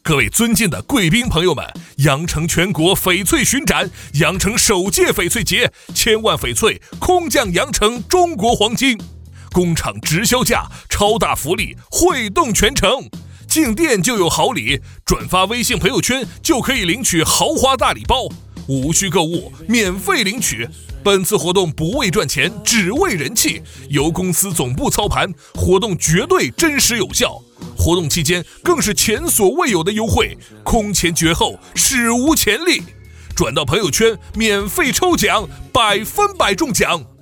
各位尊敬的贵宾朋友们，羊城全国翡翠巡展，羊城首届翡翠节，千万翡翠空降羊城中国黄金，工厂直销价，超大福利汇动全城，进店就有好礼，转发微信朋友圈就可以领取豪华大礼包，无需购物，免费领取。本次活动不为赚钱，只为人气，由公司总部操盘，活动绝对真实有效。活动期间更是前所未有的优惠，空前绝后，史无前例。转到朋友圈，免费抽奖，100%中奖。